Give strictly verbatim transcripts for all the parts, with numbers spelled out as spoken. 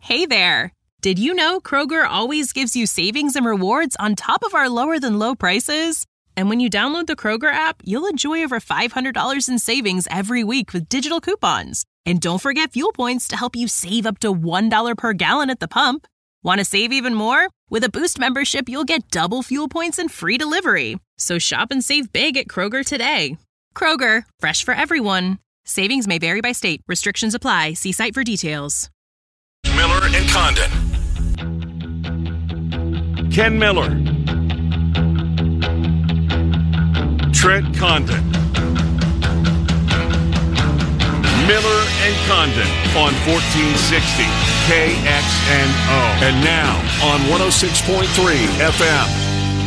Hey there! Did you know Kroger always gives you savings and rewards on top of our lower-than-low prices? And when you download the Kroger app, you'll enjoy over five hundred dollars in savings every week with digital coupons. And don't forget fuel points to help you save up to one dollar per gallon at the pump. Want to save even more? With a Boost membership, you'll get double fuel points and free delivery. So shop and save big at Kroger today. Kroger, fresh for everyone. Savings may vary by state. Restrictions apply. See site for details. Miller and Condon. Ken Miller. Trent Condon. Miller and Condon on fourteen sixty K X N O. And now on one oh six point three F M.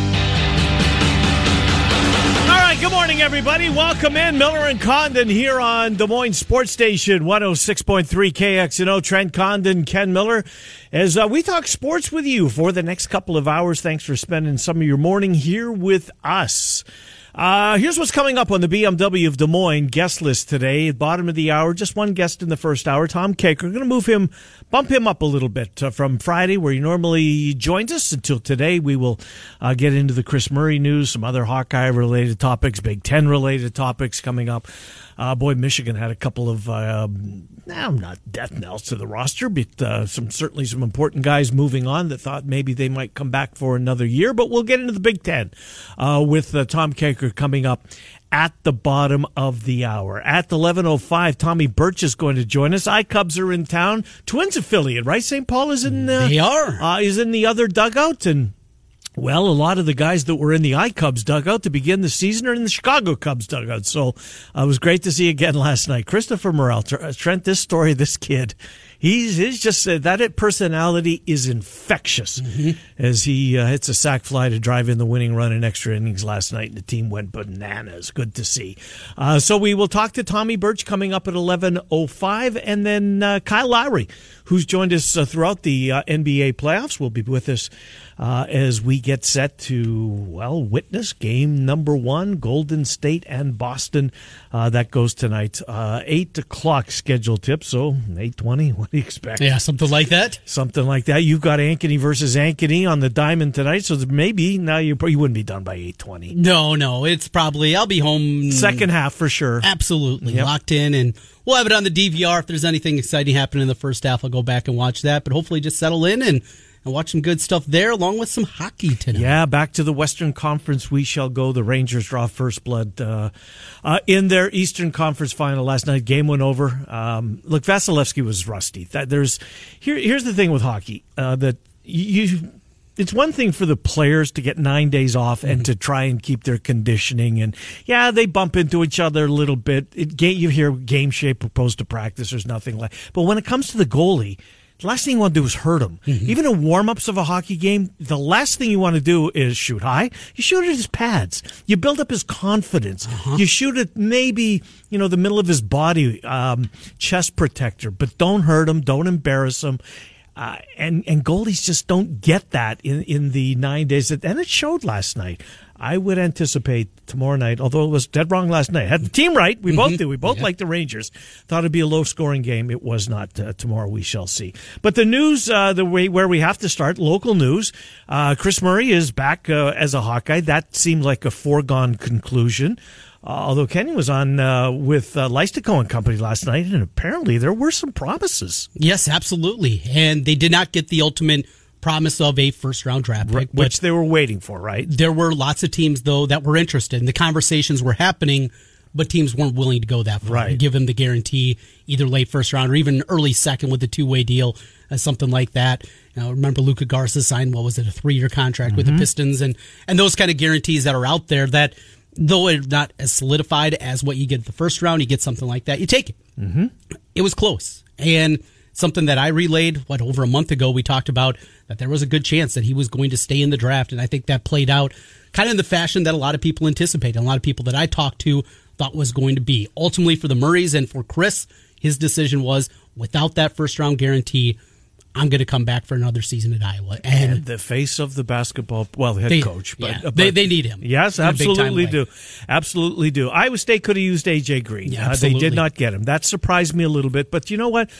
All right, good morning, everybody. Welcome in. Miller and Condon here on Des Moines Sports Station, one oh six point three K X N O. Trent Condon, Ken Miller, as uh, we talk sports with you for the next couple of hours. Thanks for spending some of your morning here with us. Uh, here's what's coming up on the B M W of Des Moines guest list today. Bottom of the hour, just one guest in the first hour, Tom Kaker. We're going to move him, bump him up a little bit uh, from Friday, where he normally joins us, until today. We will uh, get into the Chris Murray news, some other Hawkeye-related topics, Big Ten-related topics coming up. Uh, boy, Michigan had a couple of, uh, nah, not death knells to the roster, but uh, some certainly some important guys moving on that thought maybe they might come back for another year. But we'll get into the Big Ten uh, with uh, Tom Kaker coming up at the bottom of the hour. At eleven oh five, Tommy Birch is going to join us. iCubs are in town. Twins affiliate, right? Saint Paul is in uh, they are. Uh, is in the other dugout, and well, a lot of the guys that were in the iCubs dugout to begin the season are in the Chicago Cubs dugout. So uh, it was great to see you again last night. Christopher Morel, Trent, this story, this kid, he's, he's just uh, that personality is infectious. Mm-hmm. As he uh, hits a sac fly to drive in the winning run in extra innings last night, and the team went bananas. Good to see. Uh, so we will talk to Tommy Birch coming up at eleven oh five, and then uh, Kyle Lowry, who's joined us uh, throughout the uh, N B A playoffs, will be with us Uh, as we get set to, well, witness game number one, Golden State and Boston. Uh, that goes tonight. Uh, eight o'clock scheduled tip, so eight twenty, what do you expect? Yeah, something like that. Something like that. You've got Ankeny versus Ankeny on the diamond tonight, so maybe now you, you wouldn't be done by eight twenty. No, no, it's probably, I'll be home. Second half for sure. Absolutely, yep. Locked in, and we'll have it on the D V R. If there's anything exciting happening in the first half, I'll go back and watch that, but hopefully just settle in and And watch some good stuff there, along with some hockey tonight. Yeah, back to the Western Conference we shall go. The Rangers draw first blood uh, uh, in their Eastern Conference final last night. Game went over. Um, look, Vasilevsky was rusty. That, there's here. Here's the thing with hockey: uh, that you. It's one thing for the players to get nine days off and mm-hmm. to try and keep their conditioning. And, yeah, they bump into each other a little bit. It, you hear game shape opposed to practice. There's nothing like. But when it comes to the goalie, the last thing you want to do is hurt him. Mm-hmm. Even in warm-ups of a hockey game, the last thing you want to do is shoot high. You shoot at his pads. You build up his confidence. Uh-huh. You shoot at maybe, you know, the middle of his body, um, chest protector, but don't hurt him. Don't embarrass him. Uh, and, and goalies just don't get that in, in the nine days. And it showed last night. I would anticipate tomorrow night, although it was dead wrong last night. Had the team right. We mm-hmm. both did. We both yeah. liked the Rangers. Thought it'd be a low-scoring game. It was not. Uh, tomorrow we shall see. But the news, uh, the way where we have to start, local news. Uh, Chris Murray is back uh, as a Hawkeye. That seemed like a foregone conclusion. Uh, although Kenny was on uh, with uh, Leistico and Company last night, and apparently there were some promises. Yes, absolutely. And they did not get the ultimate promise of a first-round draft pick. Which they were waiting for, right? There were lots of teams, though, that were interested, and the conversations were happening, but teams weren't willing to go that far right. and give him the guarantee, either late first round or even early second with a two-way deal, uh, something like that. You know, remember Luka Garza signed, what was it, a three-year contract mm-hmm. with the Pistons, and, and those kind of guarantees that are out there that, though it's not as solidified as what you get at the first round, you get something like that, you take it. Mm-hmm. It was close, and something that I relayed, what, over a month ago, we talked about that there was a good chance that he was going to stay in the draft, and I think that played out kind of in the fashion that a lot of people anticipated, and a lot of people that I talked to thought was going to be. Ultimately, for the Murrays and for Chris, his decision was, without that first-round guarantee, I'm going to come back for another season at Iowa. And, and the face of the basketball, well, the head they, coach. But, yeah, but they, they need him. Yes, absolutely do. Absolutely do. Iowa State could have used A J Green. Yeah, uh, they did not get him. That surprised me a little bit. But you know what?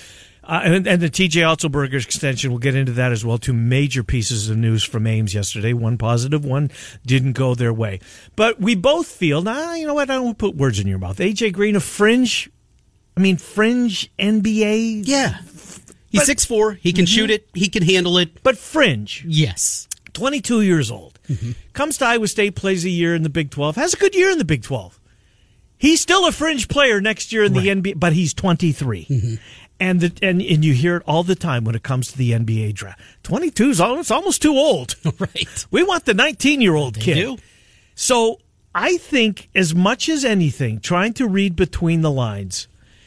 Uh, and, and the T J Otzelberger extension, we'll get into that as well. Two major pieces of news from Ames yesterday. One positive, one didn't go their way. But we both feel, nah, you know what, I don't want to put words in your mouth. A J Green, a fringe, I mean, fringe N B A? Yeah. He's six foot four. He can mm-hmm. shoot it. He can handle it. But fringe. Yes. twenty-two years old. Mm-hmm. Comes to Iowa State, plays a year in the Big twelve. Has a good year in the Big twelve. He's still a fringe player next year in right. the N B A, but he's twenty-three. Mm-hmm. And, the, and and you hear it all the time when it comes to the N B A draft. twenty-two is almost, almost too old. Right. We want the nineteen-year-old they kid. Do. So I think as much as anything, trying to read between the lines,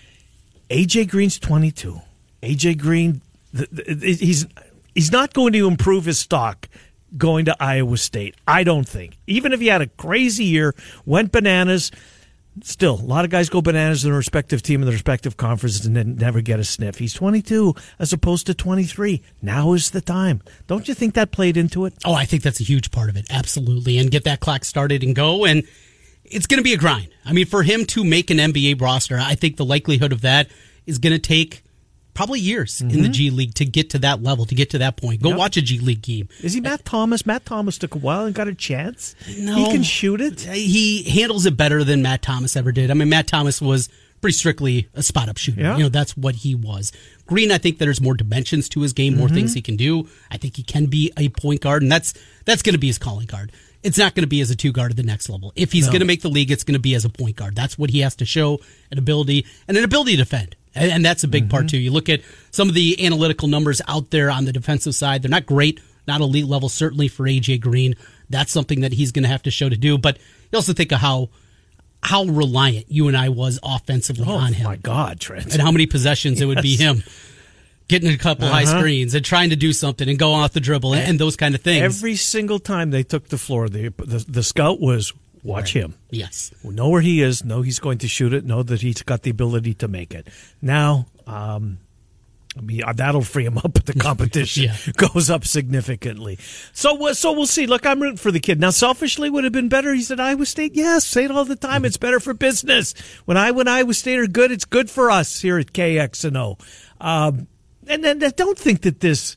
A J Green's twenty-two. A J Green, he's he's not going to improve his stock going to Iowa State, I don't think. Even if he had a crazy year, went bananas, still, a lot of guys go bananas in their respective team in their respective conferences and then never get a sniff. He's twenty-two as opposed to twenty-three. Now is the time. Don't you think that played into it? Oh, I think that's a huge part of it, absolutely. And get that clock started and go, and it's going to be a grind. I mean, for him to make an N B A roster, I think the likelihood of that is going to take probably years mm-hmm. in the G League to get to that level, to get to that point. Go yep. watch a G League game. Is he Matt Thomas? Matt Thomas took a while and got a chance. No. He can shoot it. He handles it better than Matt Thomas ever did. I mean, Matt Thomas was pretty strictly a spot-up shooter. Yeah. You know, that's what he was. Green, I think there's more dimensions to his game, more mm-hmm. things he can do. I think he can be a point guard, and that's that's going to be his calling card. It's not going to be as a two guard at the next level. If he's no. going to make the league, it's going to be as a point guard. That's what he has to show, an ability, and an ability to defend. And, and that's a big mm-hmm. part, too. You look at some of the analytical numbers out there on the defensive side. They're not great, not elite level, certainly for A J Green. That's something that he's going to have to show to do. But you also think of how how reliant you and I was offensively oh, on him. Oh, my God, Trent. And how many possessions yes. it would be him getting a couple uh-huh. high screens and trying to do something and go off the dribble and, and those kind of things. Every single time they took the floor, the the, the scout was, watch right. him. Yes. We know where he is, know he's going to shoot it, know that he's got the ability to make it. Now, um, I mean, that'll free him up, but the competition yeah. goes up significantly. So, so we'll see. Look, I'm rooting for the kid. Now, selfishly, would it have been better? He's at Iowa State. Yes, say it all the time. Mm-hmm. It's better for business. When I when Iowa State are good, it's good for us here at K X N O. Um, and then don't think that this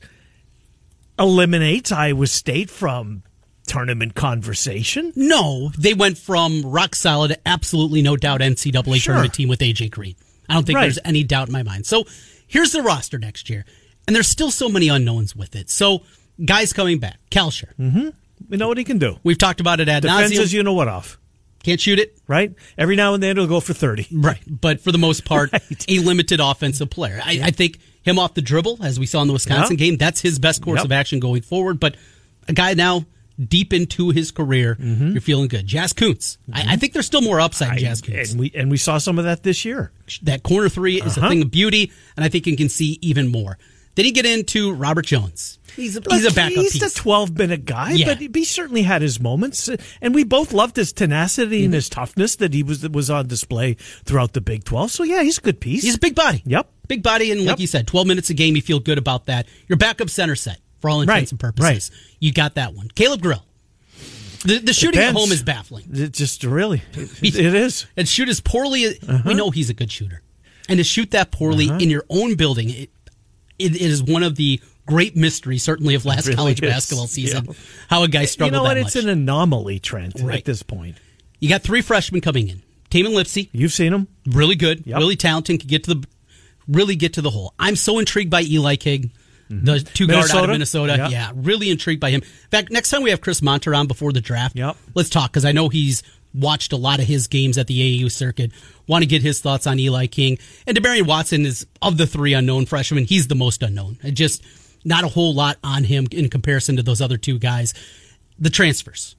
eliminates Iowa State from tournament conversation. No, they went from rock solid to absolutely no doubt N C double A sure. tournament team with A J Green. I don't think right. there's any doubt in my mind. So here's the roster next year, and there's still so many unknowns with it. So guys coming back, Kalsher. Mm-hmm. We know what he can do. We've talked about it ad nauseum. Defenses, you know what off. Can't shoot it. Right? Every now and then it'll go for thirty. Right. But for the most part, right. a limited offensive player. I, I think him off the dribble, as we saw in the Wisconsin yep. game, that's his best course yep. of action going forward. But a guy now deep into his career, mm-hmm. you're feeling good. Jaz Kunc. Mm-hmm. I, I think there's still more upside in Jaz Kunc. And we, and we saw some of that this year. That corner three is uh-huh. a thing of beauty, and I think you can see even more. Then you get into Robert Jones. He's a, Look, he's a backup he's piece. He's a twelve-minute guy, yeah. but he certainly had his moments. And we both loved his tenacity mm-hmm. and his toughness that he was that was on display throughout the Big twelve. So, yeah, he's a good piece. He's a big body. Yep. Big body, and like yep. you said, twelve minutes a game, you feel good about that. Your backup center set, for all intents right. and purposes. Right. You got that one. Caleb Grill. The, the shooting at home is baffling. It just really, it, it is. And shoot as poorly. Uh-huh. We know he's a good shooter. And to shoot that poorly uh-huh. in your own building, it, it, it is one of the great mysteries, certainly of last really college is. basketball season, yeah. how a guy struggled that much. You know what? It's much. an anomaly, Trent, right. at this point. You got three freshmen coming in. Taman Lipsey. You've seen him. Really good. Yep. Really talented. Can get to the, really get to the hole. I'm so intrigued by Eli King. The two guard out of Minnesota. Yep. Yeah, really intrigued by him. In fact, next time we have Chris Monter on before the draft, yep. let's talk, because I know he's watched a lot of his games at the A A U circuit. Want to get his thoughts on Eli King. And DeMarion Watson is, of the three unknown freshmen, he's the most unknown. And just not a whole lot on him in comparison to those other two guys. The transfers.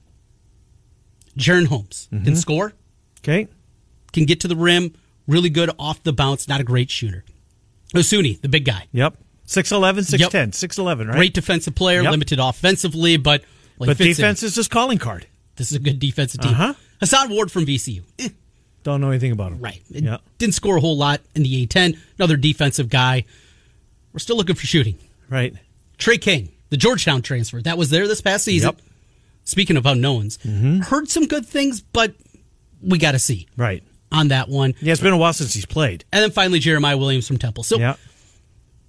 Jaren Holmes mm-hmm. can score. Okay. Can get to the rim. Really good off the bounce. Not a great shooter. Osuni, the big guy. Yep. six eleven, six ten, yep. six eleven, right? Great defensive player, yep. limited offensively, but like, but defense in. is his calling card. This is a good defensive team. Uh-huh. Hassan Ward from V C U. Eh. Don't know anything about him. Right. Yep. Didn't score a whole lot in the A ten. Another defensive guy. We're still looking for shooting. Right. Trey King, the Georgetown transfer. That was there this past season. Yep. Speaking of unknowns. Mm-hmm. Heard some good things, but we got to see. Right. On that one. Yeah, it's been a while since he's played. And then finally Jeremiah Williams from Temple. So yeah.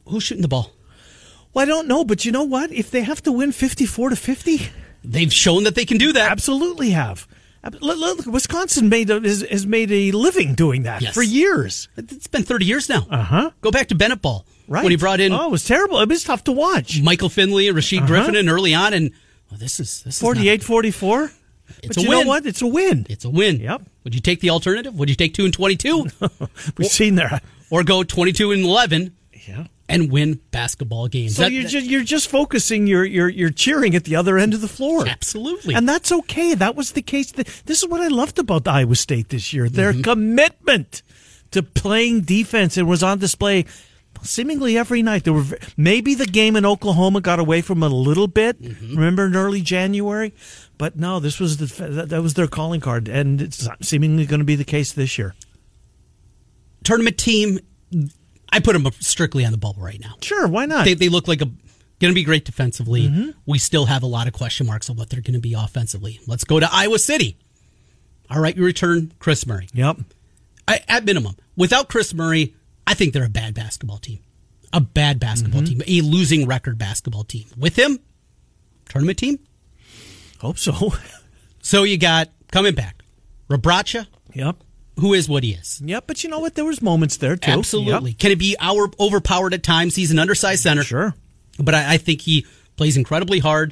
Who's shooting the ball? Well, I don't know, but you know what? If they have to win fifty-four to fifty, they've shown that they can do that. Absolutely have. Look, Wisconsin made a, has, has made a living doing that yes. for years. It's been thirty years now. Uh-huh. Go back to Bennett ball. Right. When he brought in... Oh, it was terrible. It was tough to watch. Michael Finley and Rasheed uh-huh. Griffin and early on, and well, this is... This forty-eight forty-four? It's but a you win. know what? It's a win. It's a win. Yep. Would you take the alternative? Would you take two and twenty-two? We've or, seen that. Or go twenty-two and eleven yeah. and win basketball games. So that, you're, that, just, you're just focusing, you're, you're, you're cheering at the other end of the floor. Absolutely. And that's okay. That was the case. This is what I loved about Iowa State this year. Their mm-hmm. commitment to playing defense and was on display seemingly every night. There were maybe the game in Oklahoma got away from them a little bit. Mm-hmm. Remember in early January, but no, this was the that was their calling card, and it's seemingly going to be the case this year. Tournament team, I put them strictly on the bubble right now. Sure, why not? They, they look like a going to be great defensively. Mm-hmm. We still have a lot of question marks on what they're going to be offensively. Let's go to Iowa City. All right, you return Chris Murray. Yep. I, at minimum, without Chris Murray, I think they're a bad basketball team. A bad basketball mm-hmm. team. A losing record basketball team. With him, tournament team? Hope so. So you got, coming back, Rebraca. Yep. Who is what he is. Yep, but you know what? There was moments there, too. Absolutely. Yep. Can it be our overpowered at times? He's an undersized center. Sure. But I, I think he plays incredibly hard.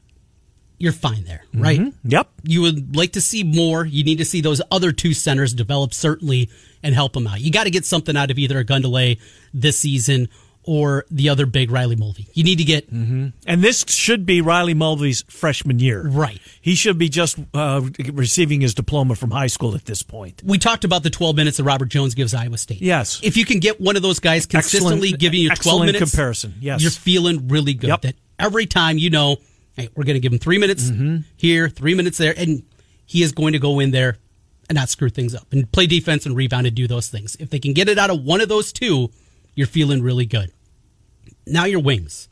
You're fine there, right? Mm-hmm. Yep. You would like to see more. You need to see those other two centers develop, certainly, and help them out. You got to get something out of either a Gundelay this season or the other big Riley Mulvey. You need to get... Mm-hmm. And this should be Riley Mulvey's freshman year. Right. He should be just uh, receiving his diploma from high school at this point. We talked about the twelve minutes that Robert Jones gives Iowa State. Yes. If you can get one of those guys consistently excellent, giving you twelve minutes... Excellent comparison, yes. You're feeling really good. Yep. That every time you know, hey, we're going to give him three minutes mm-hmm. here, three minutes there, and he is going to go in there and not screw things up and play defense and rebound and do those things. If they can get it out of one of those two, you're feeling really good. Now your wings.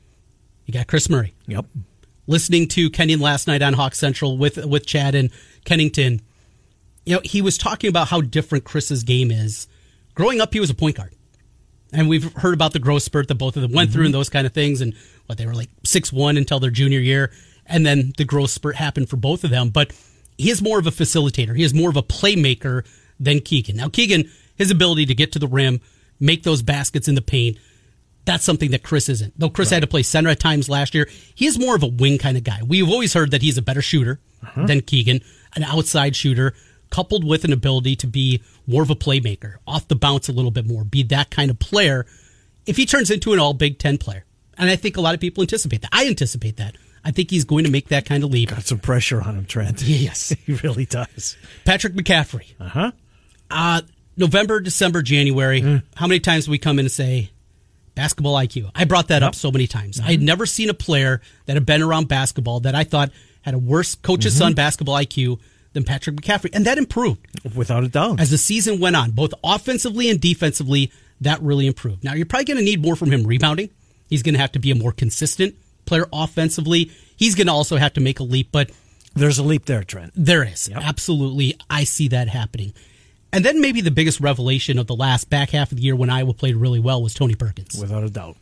You got Chris Murray. Yep. Listening to Kenyon last night on Hawk Central with with Chad and Kennington, you know, he was talking about how different Chris's game is. Growing up, he was a point guard. And we've heard about the growth spurt that both of them went mm-hmm. through and those kind of things, and what they were like six one until their junior year, and then the growth spurt happened for both of them. But he is more of a facilitator. He is more of a playmaker than Keegan. Now, Keegan, his ability to get to the rim, make those baskets in the paint, that's something that Chris isn't. Though Chris right. had to play center at times last year, he is more of a wing kind of guy. We've always heard that he's a better shooter uh-huh. than Keegan, an outside shooter, coupled with an ability to be more of a playmaker, off the bounce a little bit more, be that kind of player if he turns into an all Big Ten player. And I think a lot of people anticipate that. I anticipate that. I think he's going to make that kind of leap. Got some pressure on him, Trent. Yes. He really does. Patrick McCaffrey. Uh-huh. Uh, November, December, January, mm. how many times do we come in and say, basketball I Q? I brought that yep. up so many times. Mm-hmm. I had never seen a player that had been around basketball that I thought had a worse coach's mm-hmm. son basketball I Q than Patrick McCaffrey. And that improved. Without a doubt. As the season went on, both offensively and defensively, that really improved. Now, you're probably going to need more from him rebounding. He's going to have to be a more consistent player offensively. He's going to also have to make a leap, but... There's a leap there, Trent. There is. Yep. Absolutely. I see that happening. And then maybe the biggest revelation of the last back half of the year when Iowa played really well was Tony Perkins. Without a doubt.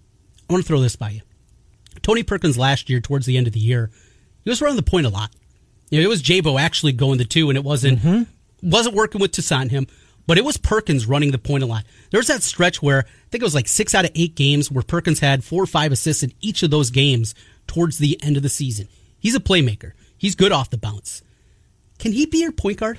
I want to throw this by you. Tony Perkins last year, towards the end of the year, he was running the point a lot. You know, it was Jabo actually going the two, and it wasn't mm-hmm. wasn't working with Toussaint him, but it was Perkins running the point a lot. There was that stretch where I think it was like six out of eight games where Perkins had four or five assists in each of those games towards the end of the season. He's a playmaker. He's good off the bounce. Can he be your point guard?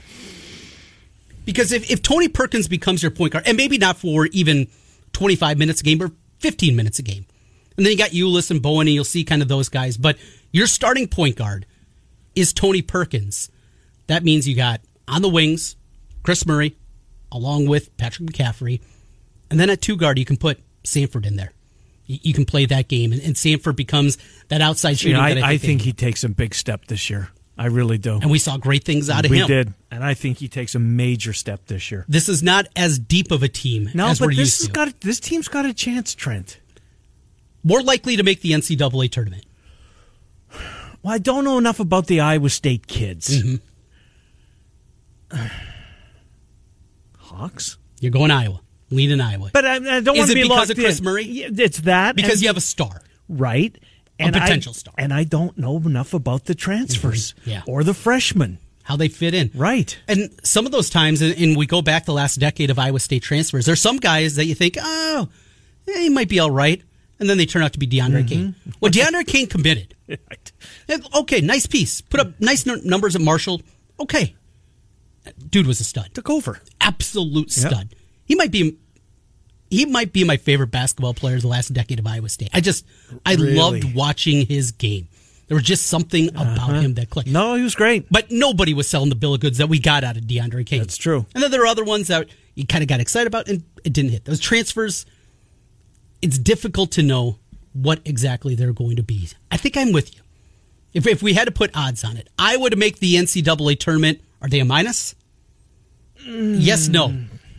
Because if, if Tony Perkins becomes your point guard, and maybe not for even twenty-five minutes a game, or fifteen minutes a game, and then you got Ulis and Bowen, and you'll see kind of those guys, but your starting point guard is Tony Perkins. That means you got, on the wings, Chris Murray, along with Patrick McCaffrey, and then at two guard, you can put Sanford in there. You, you can play that game, and, and Sanford becomes that outside shooting. Yeah, I, that I think, I think he takes a big step this year. I really do. And we saw great things out of we him. We did, and I think he takes a major step this year. This is not as deep of a team no, as but we're this used to. Got, this team's got a chance, Trent. More likely to make the N C double A tournament. Well, I don't know enough about the Iowa State kids. Mm-hmm. Hawks? You're going Iowa. lean in Iowa. But I, I don't Is want to it be because locked of Chris in. Murray? Yeah, it's that. Because and, you have a star. Right. And a potential I, star. And I don't know enough about the transfers Mm-hmm. yeah. or the freshmen. How they fit in. Right. And some of those times, and, and we go back the last decade of Iowa State transfers, there's some guys that you think, oh, yeah, he might be all right. And then they turn out to be DeAndre mm-hmm. Kane. Well, DeAndre Kane committed. Right. Okay, nice piece. Put up nice n- numbers at Marshall. Okay. Dude was a stud. Took over. Absolute stud. Yep. He might be he might be my favorite basketball player of the last decade of Iowa State. I just I Really? loved watching his game. There was just something about Uh-huh. him that clicked. No, he was great. But nobody was selling the bill of goods that we got out of DeAndre Kane. That's true. And then there are other ones that you kind of got excited about and it didn't hit. Those transfers, it's difficult to know what exactly they're going to be. I think I'm with you. If if we had to put odds on it, Iowa to make the N C double A tournament, are they a minus? Mm. Yes, no.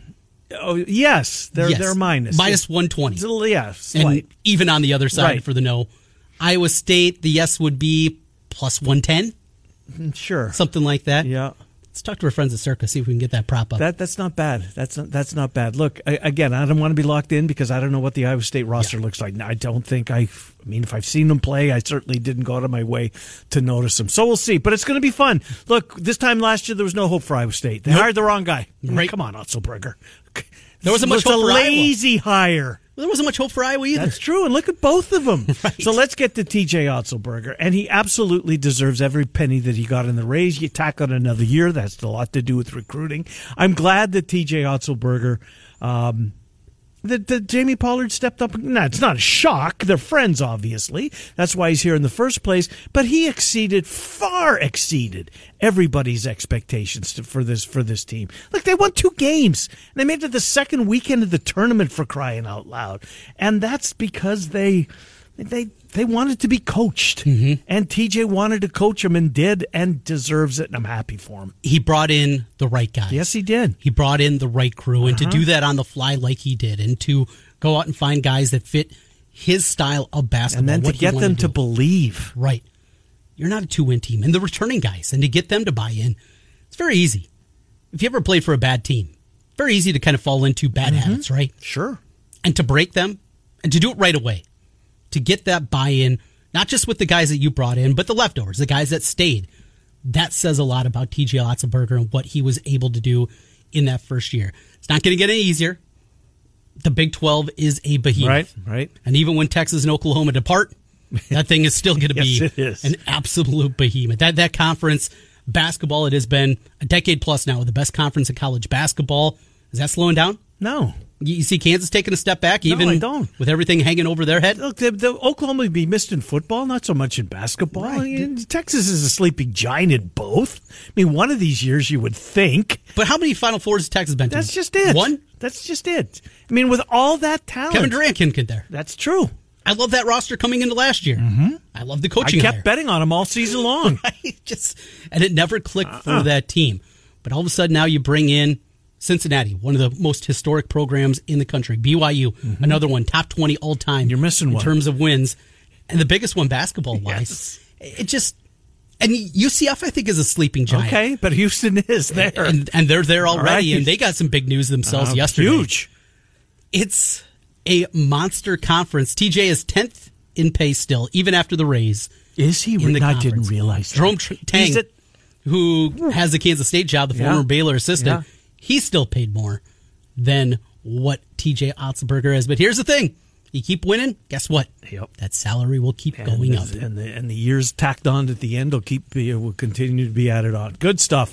Oh, yes. They're, yes. they're minus. Minus one twenty. Yeah, slight. And even on the other side Right. for the no. Iowa State, the yes would be plus one ten. Sure. Something like that. Yeah. Let's talk to our friends at Circa, see if we can get that prop up. That That's not bad. That's not, that's not bad. Look, I, again, I don't want to be locked in because I don't know what the Iowa State roster Yeah. looks like. I don't think I, I mean, if I've seen them play, I certainly didn't go out of my way to notice them. So we'll see. But it's going to be fun. Look, this time last year, there was no hope for Iowa State. They Nope. hired the wrong guy. Right. Come on, Otzelberger. There wasn't much It was hope a for Iowa. lazy hire. Well, there wasn't much hope for Iowa either. That's true, and look at both of them. Right. So let's get to T J Otzelberger, and he absolutely deserves every penny that he got in the raise. You tack on another year, that's a lot to do with recruiting. I'm glad that T J Otzelberger, um, that, that Jamie Pollard stepped up. No, it's not a shock. They're friends, obviously. That's why he's here in the first place. But he exceeded, far exceeded everybody's expectations to, for this for this team. Look, they won two games. They made it the second weekend of the tournament, for crying out loud. And that's because they they they wanted to be coached. Mm-hmm. And T J wanted to coach him and did, and deserves it, and I'm happy for him. He brought in the right guys. Yes, he did. He brought in the right crew, and Uh-huh. to do that on the fly like he did, and to go out and find guys that fit his style of basketball. And then to what he get wanted them to do. believe. Right. You're not a two-win team. And the returning guys, and to get them to buy in, it's very easy. If you ever played for a bad team, very easy to kind of fall into bad Mm-hmm. habits, right? Sure. And to break them, and to do it right away, to get that buy-in, not just with the guys that you brought in, but the leftovers, the guys that stayed. That says a lot about T J Otzelberger and what he was able to do in that first year. It's not going to get any easier. The Big twelve is a behemoth. Right, right. And even when Texas and Oklahoma depart, that thing is still going to Yes, be it is. an absolute behemoth. That that conference, basketball, it has been a decade plus now, the best conference in college basketball. Is that slowing down? No. You, you see Kansas taking a step back, No, even I don't. with everything hanging over their head? Look, the, the Oklahoma would be missed in football, not so much in basketball. Right. I mean, Texas is a sleeping giant in both. I mean, one of these years you would think. But how many Final Fours has Texas been to? That's just it. One? That's just it. I mean, with all that talent. Kevin Durant can get there. That's true. I love that roster coming into last year. Mm-hmm. I love the I coaching kept hire. betting on him all season long. Right? Just, and it never clicked Uh-uh. for that team. But all of a sudden now you bring in Cincinnati, one of the most historic programs in the country. B Y U, Mm-hmm. another one, top twenty all time. You're missing in one. terms of wins. And the biggest one basketball wise. Yes. It just, and U C F I think is a sleeping giant. Okay, but Houston is there. And, and they're there already, right. and they got some big news themselves Uh, yesterday. Huge. It's a monster conference. T J is tenth in pay still, even after the raise. Is he? In the I conference. didn't realize that. Jerome Tr- Tang, He's at- who has the Kansas State job, the Yeah. former Baylor assistant, Yeah. he's still paid more than what T J Otzelberger is. But here's the thing. You keep winning, guess what? Yep. That salary will keep And going the- up. and the and the years tacked on at the end will keep will continue to be added on. Good stuff.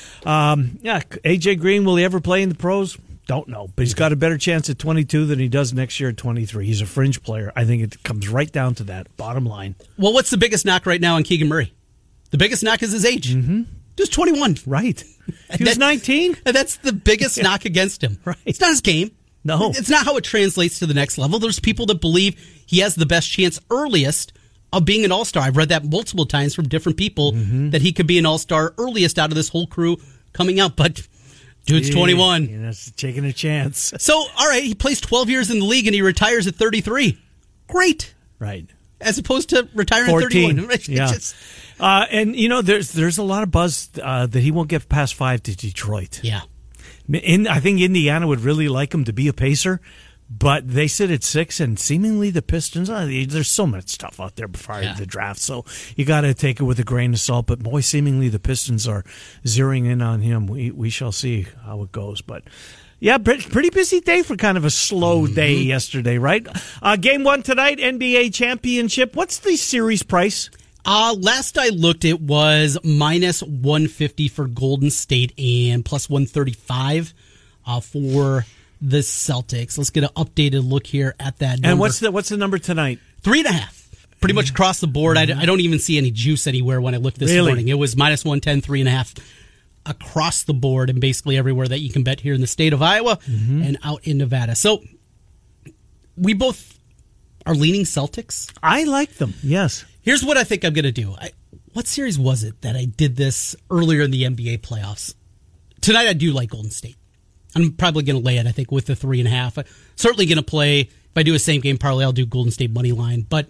Um, yeah, A J Green, will he ever play in the pros? Don't know, but he's got a better chance at twenty-two than he does next year at twenty-three. He's a fringe player. I think it comes right down to that. Bottom line, Well, what's the biggest knock right now on Keegan Murray? The biggest knock is his age. Mm-hmm. Just twenty-one. right? He was That- nineteen. And that's the biggest knock against him. Right. It's not his game. No. It's not how it translates to the next level. There's people that believe he has the best chance earliest of being an all-star. I've read that multiple times from different people Mm-hmm. that he could be an all-star earliest out of this whole crew coming out. But dude's twenty-one. You know, it's taking a chance. So, all right, he plays twelve years in the league and he retires at thirty-three. Great. Right. As opposed to retiring at fourteen. thirty-one. It's Yeah. just- Uh, and, you know, there's there's a lot of buzz uh, that he won't get past five to Detroit. yeah. In, I think Indiana would really like him to be a Pacer, but they sit at six, and seemingly the Pistons, oh, there's so much stuff out there prior yeah. to the draft, so you got to take it with a grain of salt. But boy, seemingly the Pistons are zeroing in on him. We we shall see how it goes. But yeah, pretty busy day for kind of a slow mm-hmm. day yesterday, right? Uh, game one tonight, N B A championship. What's the series price? Uh, last I looked, it was minus one fifty for Golden State and plus one thirty-five uh, for the Celtics. Let's get an updated look here at that number. And what's the what's the number tonight? Three and a half. Pretty much across the board. Mm-hmm. I, I don't even see any juice anywhere when I looked this really? morning. It was minus one ten, three and a half across the board and basically everywhere that you can bet here in the state of Iowa mm-hmm. and out in Nevada. So we both are leaning Celtics. I like them, yes. Here's what I think I'm going to do. I, what series was it that I did this earlier in the N B A playoffs? Tonight I do like Golden State. I'm probably going to lay it, I think, with the three and a half. I'm certainly going to play, if I do a same game parlay, I'll do Golden State money line. But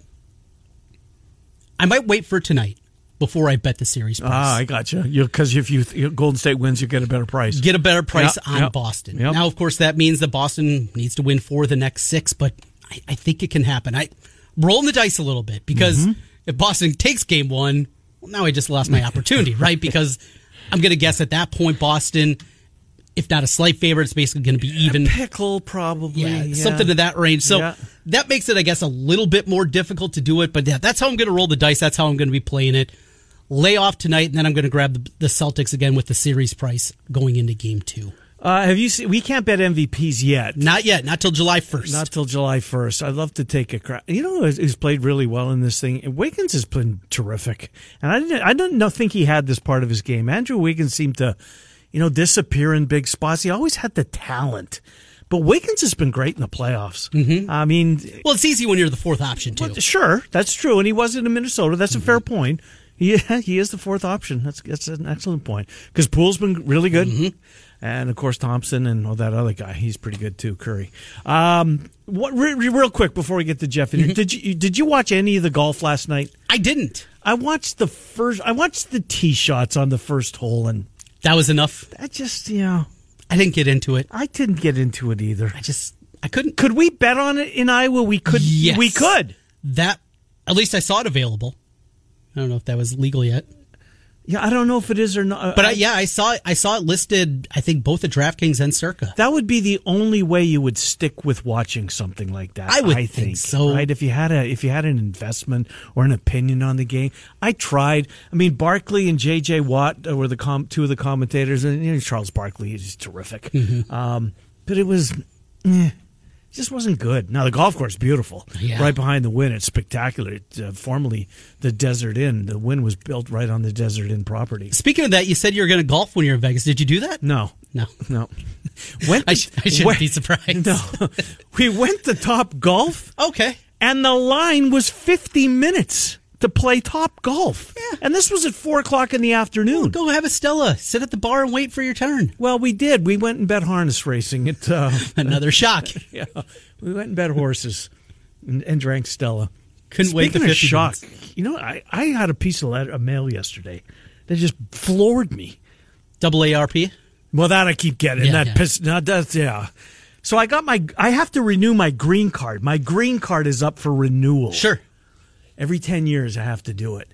I might wait for tonight before I bet the series price. Ah, I got you. Because if you, you Golden State wins, you get a better price. Get a better price yep, on yep, Boston. Yep. Now, of course, that means that Boston needs to win four of the next six, but I, I think it can happen. I rolling the dice a little bit because mm-hmm. if Boston takes game one, well, now I just lost my opportunity, right? Because I'm going to guess at that point, Boston, if not a slight favorite, it's basically going to be even. A pickle, probably. Yeah, yeah, something to that range. So yeah. that makes it, I guess, a little bit more difficult to do it. But yeah, that's how I'm going to roll the dice. That's how I'm going to be playing it. Lay off tonight, and then I'm going to grab the, the Celtics again with the series price going into game two. Uh, have you seen? We can't bet M V Ps yet. Not yet. Not till July first. Not till July first. I'd love to take a crack. You know who's, who's played really well in this thing? Wiggins has been terrific, and I didn't. I didn't know, think he had this part of his game. Andrew Wiggins seemed to, you know, disappear in big spots. He always had the talent. But Wiggins has been great in the playoffs. Mm-hmm. I mean, well, it's easy when you're the fourth option too. Well, sure, that's true, and he wasn't in Minnesota. That's mm-hmm. a fair point. Yeah, he is the fourth option. That's that's an excellent point because Poole's been really good, mm-hmm. and of course Thompson and oh, that other guy, he's pretty good too, Curry. Um, what re- real quick before we get to Jeff in here, mm-hmm. did you did you watch any of the golf last night? I didn't. I watched the first. I watched the tee shots on the first hole, and that was enough. That just you know, I didn't get into it. I didn't get into it either. I just I couldn't. Could we bet on it in Iowa? We could. Yes, we could. That at least I saw it available. I don't know if that was legal yet. Yeah, I don't know if it is or not. But I, yeah, I saw it. I saw it listed. I think both at DraftKings and Circa. That would be the only way you would stick with watching something like that. I would I think, think so. Right? If you had a if you had an investment or an opinion on the game, I tried. I mean, Barkley and J J Watt were the com- two of the commentators, and you know, Charles Barkley is terrific. Mm-hmm. Um, but it was. Eh. It just wasn't good. Now, the golf course, beautiful. Yeah. Right behind the Wynn. It's spectacular. It's, uh, formerly the Desert Inn. The Wynn was built right on the Desert Inn property. Speaking of that, you said you were going to golf when you were in Vegas. Did you do that? No. No. No. Went to, I, sh- I shouldn't went, be surprised. No. We went to Top Golf. Okay. And the line was fifty minutes to play Top Golf. Yeah. And this was at four o'clock in the afternoon. Well, go have a Stella. Sit at the bar and wait for your turn. Well, we did. We went and bet harness racing. At, uh, Another shock. Yeah. We went and bet horses and, and drank Stella. Couldn't Speaking wait to of shock, minutes. You know, I, I had a piece of letter, a mail yesterday that just floored me. Double A R P? Well, that I keep getting. Yeah, that yeah. piss, no, that's, yeah. So I got my, I have to renew my green card. My green card is up for renewal. Sure. Every ten years I have to do it.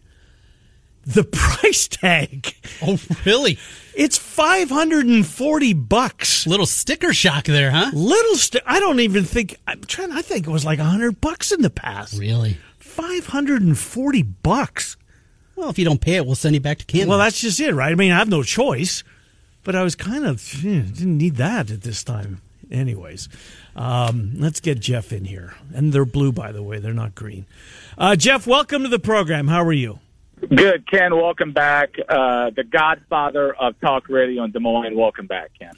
The price tag. Oh, really? It's five hundred forty bucks. Little sticker shock there, huh? Little st- I don't even think, I'm trying, I think it was like one hundred bucks in the past. Really? five hundred forty bucks. Well, if you don't pay it, we'll send you back to Canada. Well, that's just it, right? I mean, I have no choice. But I was kind of, you know, didn't need that at this time. Anyways, um, let's get Jeff in here. And they're blue, by the way. They're not green. Uh, Jeff, welcome to the program. How are you? Good, Ken. Welcome back. Uh, the godfather of talk radio in Des Moines. Welcome back, Ken.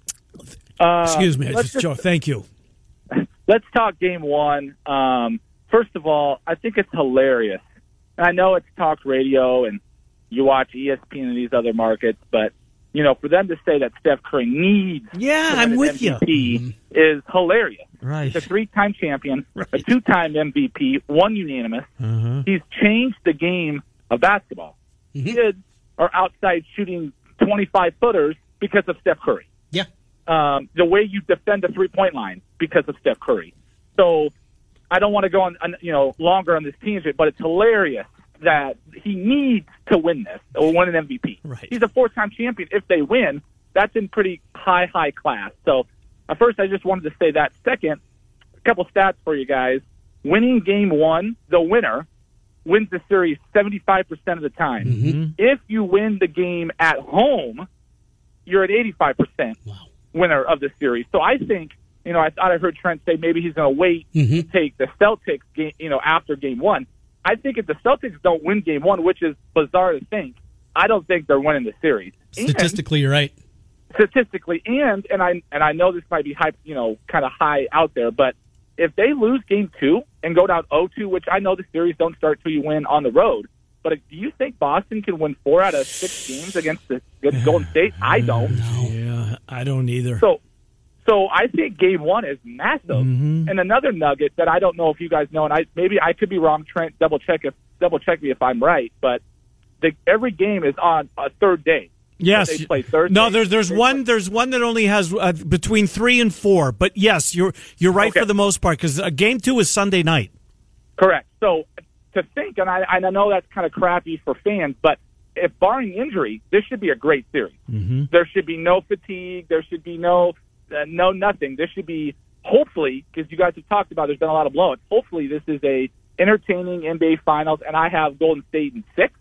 Uh, Excuse me. Just, Joe, thank you. Let's talk game one. Um, first of all, I think it's hilarious. I know it's talk radio and you watch E S P N and these other markets, but you know, for them to say that Steph Curry needs yeah, to win I'm an with M V P you. is hilarious. Right. He's a three-time champion, right. a two-time M V P, one unanimous. Uh-huh. He's changed the game of basketball. Mm-hmm. Kids are outside shooting twenty-five footers because of Steph Curry. Yeah. um, the way you defend the three-point line because of Steph Curry. So I don't want to go on, on you know longer on this tangent, but it's hilarious that he needs to win this or win an M V P. Right. He's a four-time champion. If they win, that's in pretty high, high class. So at first, I just wanted to say that. Second, a couple stats for you guys. Winning game one, the winner wins the series seventy-five percent of the time. Mm-hmm. If you win the game at home, you're at eighty-five percent Wow. winner of the series. So I think, you know, I thought I heard Trent say maybe he's going to wait Mm-hmm. to take the Celtics game, you know, after game one. I think if the Celtics don't win game one, which is bizarre to think, I don't think they're winning the series. Statistically, you're right. And, statistically, and and I and I know this might be high, you know, kind of high out there, but if they lose game two and go down oh two, which I know the series don't start till you win on the road, but do you think Boston can win four out of six games against the against Golden State? I don't. No. Yeah, I don't either. So, so I think game one is massive. Mm-hmm. And another nugget that I don't know if you guys know, and I maybe I could be wrong. Trent, double check if double check me if I'm right. But the, every game is on a third day. Yes. They play Thursday. No, there's there's They one play- there's one that only has uh, between three and four. But yes, you're you're right Okay. for the most part because uh, game two is Sunday night. Correct. So to think, and I, and I know that's kind of crappy for fans, but if barring injury, this should be a great series. Mm-hmm. There should be no fatigue. There should be no uh, no nothing. This should be hopefully, because you guys have talked about there's been a lot of blowouts. Hopefully, this is a entertaining N B A Finals, and I have Golden State in six.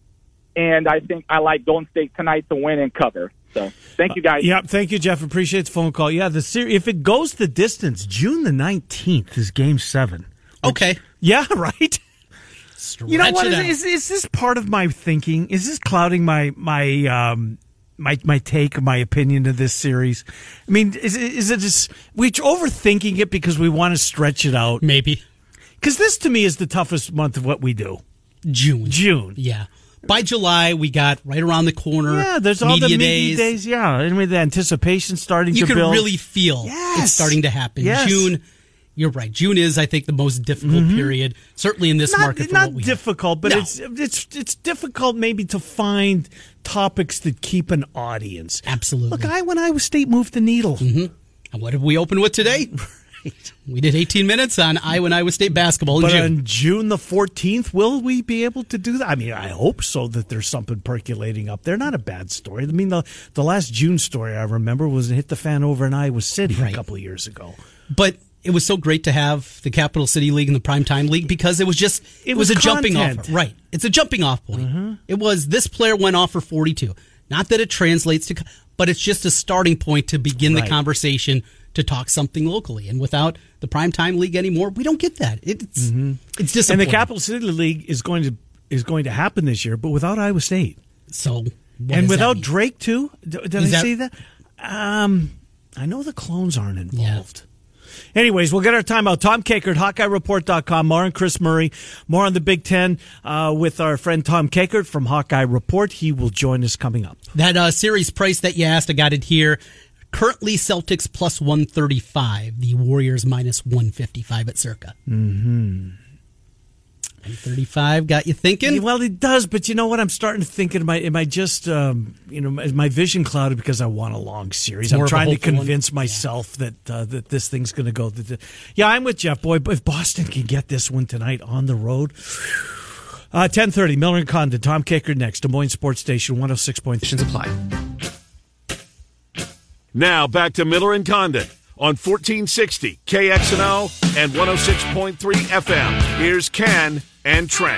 And I think I like Golden State tonight to win and cover. So thank you, guys. Yeah, thank you, Jeff. Appreciate the phone call. Yeah, the series, if it goes the distance, June the nineteenth is Game Seven. Okay. Yeah, right. Stretch You know what? it Is, out. is, is this part of my thinking? Is this clouding my my um, my my take, my opinion of this series? I mean, is it, is it just we overthinking it because we want to stretch it out? Maybe. Because this to me is the toughest month of what we do. June. June. Yeah. By July, we got right around the corner. Yeah, there's all media the media days. days. Yeah, I mean the anticipation starting You to can build. really feel Yes. it's starting to happen. Yes. June, you're right. June is, I think, the most difficult period, certainly in this not, market. For not what we difficult, but No. it's it's it's difficult maybe to find topics that keep an audience. have. Absolutely. Look, I when Iowa State moved the needle. And what did we open with today? We did eighteen minutes on Iowa and Iowa State basketball in But June. on June the fourteenth, will we be able to do that? I mean, I hope so, that there's something percolating up there. Not a bad story. I mean, the, the last June story I remember was it hit the fan over in Iowa City Right. a couple of years ago. But it was so great to have the Capital City League and the Primetime League because it was just It it was, was a jumping content. off. Right. It's a jumping off point. It was this player went off for forty-two. Not that it translates to, but it's just a starting point to begin Right. the conversation to talk something locally. And without the Primetime League anymore, we don't get that. It's it's And disappointing. the Capital City League is going to is going to happen this year, but without Iowa State. So what and does that without mean? Drake too. D- Did Is I that- say that? Um, I know the Clones aren't involved. Anyways, we'll get our timeout. Tom Kakert, Hawkeye Report dot com. More on Chris Murray. More on the Big Ten uh, with our friend Tom Kakert from Hawkeye Report. He will join us coming up. That uh, series price that you asked, I got it here. Currently, Celtics plus one thirty-five. The Warriors minus one fifty-five at Circa. Mm-hmm. one thirty-five got you thinking? Well, it does, but you know what? I'm starting to think, am I, am I just, um, you know, is my vision clouded because I want a long series? More I'm of a trying to hopeful one. convince myself that uh, that this thing's going to go. That, yeah, I'm with Jeff, boy. But if Boston can get this one tonight on the road. Uh, ten thirty, Miller and Condon, Tom Kakert next, Des Moines Sports Station, one oh six point three. Apply. Now back to Miller and Condon on fourteen sixty K X N O and one oh six point three F M. Here's Ken and Trent.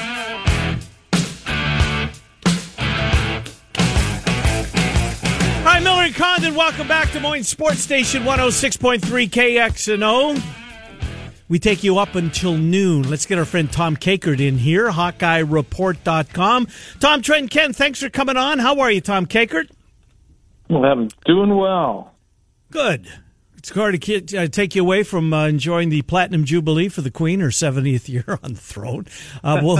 Hi, Miller and Condon. Welcome back to Des Moines Sports Station, one oh six point three K X N O. We take you up until noon. Let's get our friend Tom Kakert in here, Hawkeye Report dot com. Tom, Trent, and Ken, thanks for coming on. How are you, Tom Kakert? Well, I'm doing well. Good. It's hard to uh, take you away from uh, enjoying the Platinum Jubilee for the Queen, her seventieth year on the throne. Uh, well,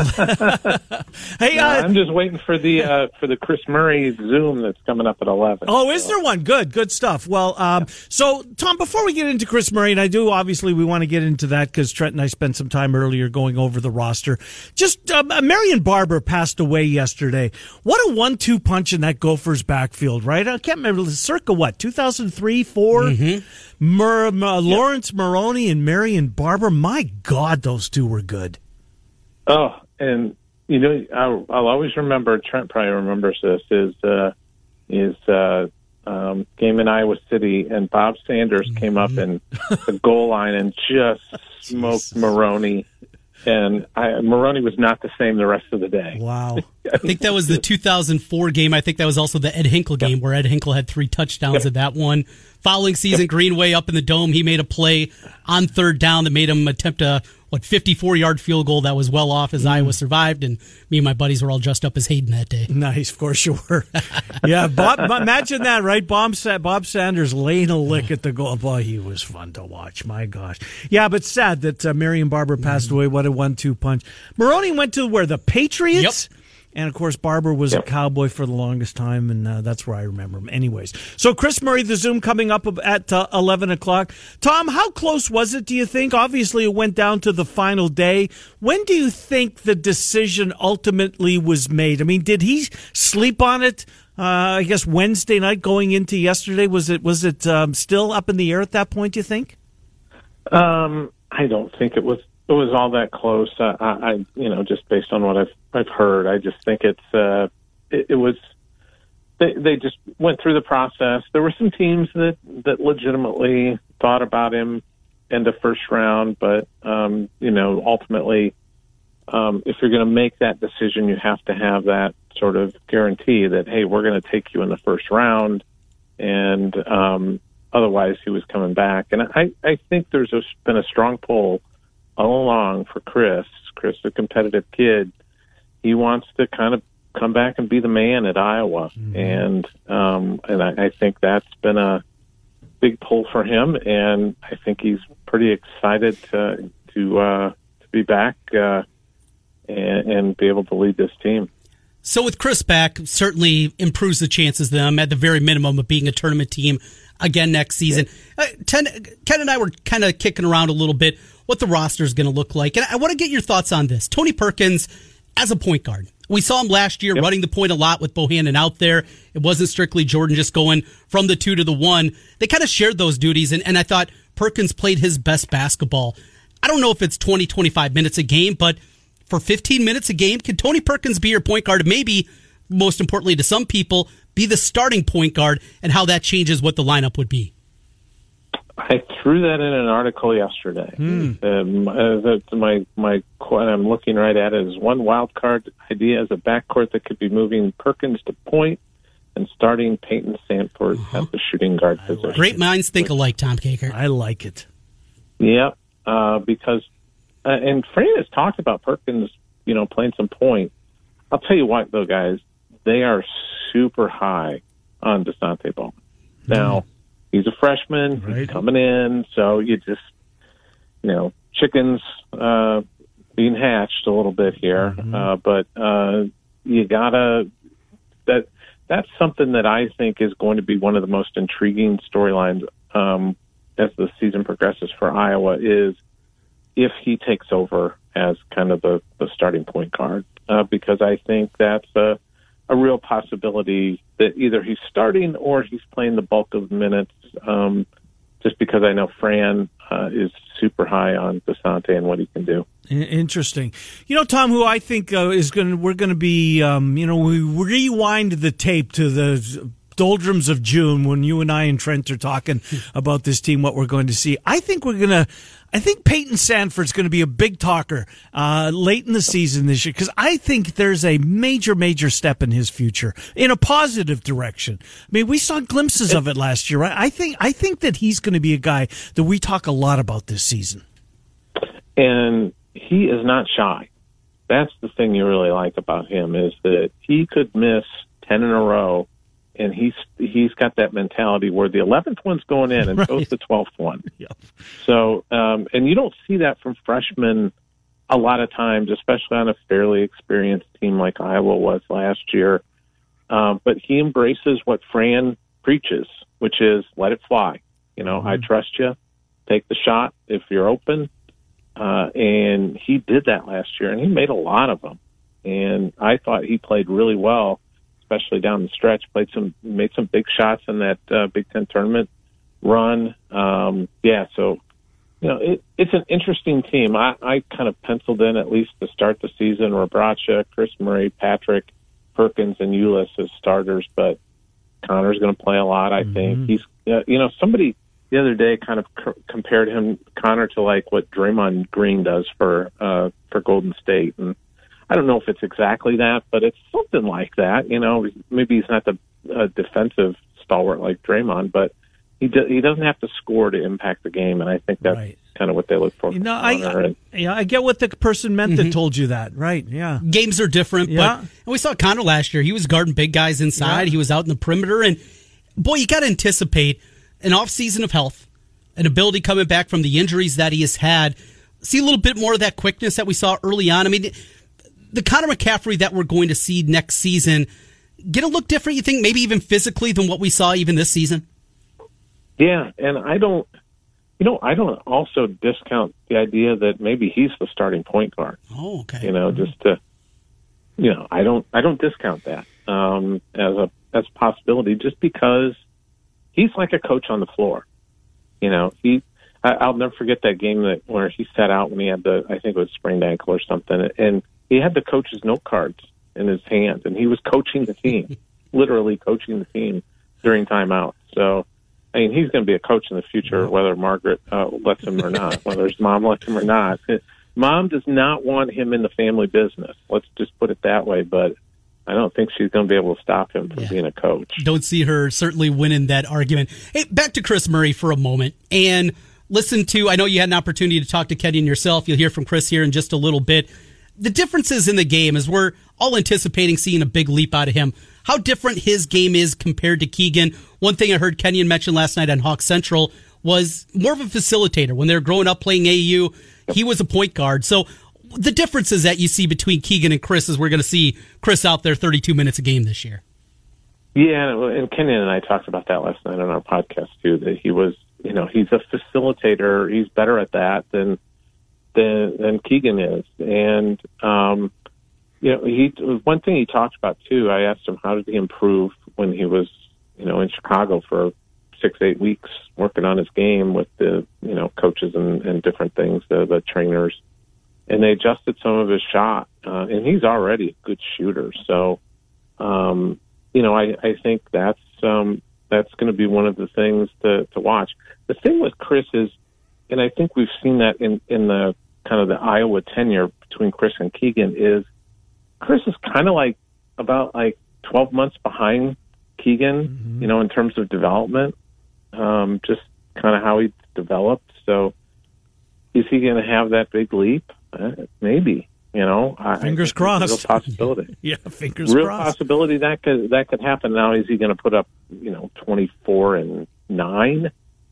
hey, uh, I'm just waiting for the uh, for the Chris Murray Zoom that's coming up at eleven. Oh, is there one? Good, good stuff. Well, um, so Tom, before we get into Chris Murray, and I do obviously we want to get into that because Trent and I spent some time earlier going over the roster. Just uh, Marion Barber passed away yesterday. What a one two punch in that Gophers backfield, right? I can't remember, circa what, two thousand three, four? Mm-hmm. Mer, uh, Lawrence Maroney and Marion Barber. My God, those two were good. Oh, and you know, I'll, I'll always remember. Trent probably remembers this. Is uh, is uh, um, game in Iowa City, and Bob Sanders mm-hmm. came up in the goal line and just smoked Maroney. And I, Maroney was not the same the rest of the day. Wow. I think that was the two thousand four game. I think that was also the Ed Hinkle game yep. where Ed Hinkle had three touchdowns yep. in that one. Following season, yep. Greenway up in the Dome, he made a play on third down that made him attempt a, what, fifty-four-yard field goal that was well off as mm. Iowa survived, and me and my buddies were all dressed up as Hayden that day. Nice, of course you were. Yeah, Bob, imagine that, right? Bob, Bob Sanders laying a lick at the goal. Boy, he was fun to watch, my gosh. Yeah, but sad that uh, Marion Barber passed mm. away. What a one two punch. Maroney went to where, the Patriots? Yep. And, of course, Barber was yep. a Cowboy for the longest time, and uh, that's where I remember him. Anyways, so Chris Murray, the Zoom coming up at uh, eleven o'clock. Tom, how close was it, do you think? Obviously, it went down to the final day. When do you think the decision ultimately was made? I mean, did he sleep on it, uh, I guess, Wednesday night going into yesterday? Was it was it um, still up in the air at that point, do you think? Um, I don't think it was. It was all that close. Uh, I, I, you know, just based on what I've I've heard, I just think it's uh, it, it was. They they just went through the process. There were some teams that, that legitimately thought about him in the first round, but um, you know, ultimately, um, if you're going to make that decision, you have to have that sort of guarantee that, hey, we're going to take you in the first round, and um, otherwise, he was coming back. And I I think there's a, been a strong pull all along for Chris. Chris, a competitive kid, he wants to kind of come back and be the man at Iowa, mm-hmm. and um, and I, I think that's been a big pull for him, and I think he's pretty excited to to uh, to be back uh, and, and be able to lead this team. So with Chris back, certainly improves the chances of them at the very minimum of being a tournament team again next season. Uh, Ken, Ken and I were kind of kicking around a little bit what the roster is going to look like. And I want to get your thoughts on this. Tony Perkins as a point guard. We saw him last year yep. running the point a lot with Bohannon out there. It wasn't strictly Jordan just going from the two to the one. They kind of shared those duties, and, and I thought Perkins played his best basketball. I don't know if it's twenty, twenty-five minutes a game, but for fifteen minutes a game, can Tony Perkins be your point guard? Maybe, most importantly to some people, be the starting point guard, and how that changes what the lineup would be. I threw that in an article yesterday. Mm. Um, uh, my my I'm looking right at it as one wild card idea as a backcourt that could be moving Perkins to point and starting Peyton Sandfort uh-huh. at the shooting guard I position. Great minds think alike, Tom Kakert. I like it. Yeah, uh, because uh, and Fran has talked about Perkins, you know, playing some point. I'll tell you what, though, guys, they are super high on DeSante Bowman. Now. Mm. He's a freshman. Right. He's coming in, so you just, you know, chickens uh, being hatched a little bit here. Mm-hmm. Uh, but uh, you gotta that that's something that I think is going to be one of the most intriguing storylines um, as the season progresses for Iowa. Is if he takes over as kind of the, the starting point guard, uh, because I think that's a a real possibility that either he's starting or he's playing the bulk of the minutes, um, just because I know Fran uh, is super high on DeSante and what he can do. Interesting. You know, Tom, who I think uh, is going to, we're going to be, um, you know, we rewind the tape to the doldrums of June when you and I and Trent are talking about this team, what we're going to see. I think we're going to, I think Peyton Sandfort's going to be a big talker uh, late in the season this year, because I think there's a major, major step in his future in a positive direction. I mean, we saw glimpses of it last year, right? I think, I think that he's going to be a guy that we talk a lot about this season. And he is not shy. That's the thing you really like about him, is that he could miss ten in a row and he's he's got that mentality where the eleventh one's going in, and right. so's the twelfth one. Yep. So, um, and you don't see that from freshmen a lot of times, especially on a fairly experienced team like Iowa was last year. Um, but he embraces what Fran preaches, which is let it fly. You know, mm-hmm. I trust you. Take the shot if you're open. Uh, and he did that last year, and he made a lot of them. And I thought he played really well, especially down the stretch. Played some, made some big shots in that uh, Big Ten tournament run. Um, yeah, so you know it, it's an interesting team. I, I kind of penciled in at least to start the season Rebraca, Chris Murray, Patrick, Perkins, and Ulis as starters. But Connor's going to play a lot. I mm-hmm. think he's uh, you know somebody the other day kind of c- compared him Connor to like what Draymond Green does for uh, for Golden State and. I don't know if it's exactly that, but it's something like that. You know, maybe he's not the uh, defensive stalwart like Draymond, but he do, he doesn't have to score to impact the game, and I think that's right. kind of what they look for. You know, I, I, yeah, I get what the person meant mm-hmm. that told you that. Right? Yeah, games are different, yeah. but and we saw Connor last year. He was guarding big guys inside. Yeah. He was out in the perimeter, and boy, you got to anticipate an off season of health, an ability coming back from the injuries that he has had. See a little bit more of that quickness that we saw early on. I mean. The Connor McCaffrey that we're going to see next season, get a look different, you think, maybe even physically than what we saw even this season? Yeah, and I don't, you know, I don't also discount the idea that maybe he's the starting point guard. Oh, okay. You know, just to, you know, I don't, I don't discount that um, as a as a possibility, just because he's like a coach on the floor. You know, he, I, I'll never forget that game that where he sat out when he had the, I think it was sprained ankle or something, and he had the coach's note cards in his hand, and he was coaching the team, literally coaching the team during timeout. So, I mean, he's going to be a coach in the future, whether Margaret uh, lets him or not, whether his mom lets him or not. Mom does not want him in the family business. Let's just put it that way. But I don't think she's going to be able to stop him from yeah. being a coach. Don't see her certainly winning that argument. Hey, back to Chris Murray for a moment. And listen to, I know you had an opportunity to talk to Kenyon yourself. You'll hear from Chris here in just a little bit. The differences in the game is we're all anticipating seeing a big leap out of him. How different his game is compared to Keegan. One thing I heard Kenyon mention last night on Hawk Central was more of a facilitator. When they were growing up playing A A U, he was a point guard. So the differences that you see between Keegan and Chris is we're going to see Chris out there thirty-two minutes a game this year. Yeah, and Kenyon and I talked about that last night on our podcast too, that he was, you know, he's a facilitator. He's better at that than Than, than Keegan is. And, um, you know, he, one thing he talked about too, I asked him how did he improve when he was, you know, in Chicago for six, eight weeks working on his game with the, you know, coaches and, and different things, the, the trainers. And they adjusted some of his shot. Uh, and he's already a good shooter. So, um, you know, I, I think that's, um, that's going to be one of the things to, to watch. The thing with Chris is, and I think we've seen that in, in the, kind of the Iowa tenure between Chris and Keegan, is Chris is kind of like about like twelve months behind Keegan, mm-hmm. you know, in terms of development, um, just kind of how he developed. So is he going to have that big leap? Uh, maybe, you know, fingers I, crossed. Real possibility. yeah. Fingers real crossed. Possibility that could, that could happen. Now, is he going to put up, you know, twenty-four and nine?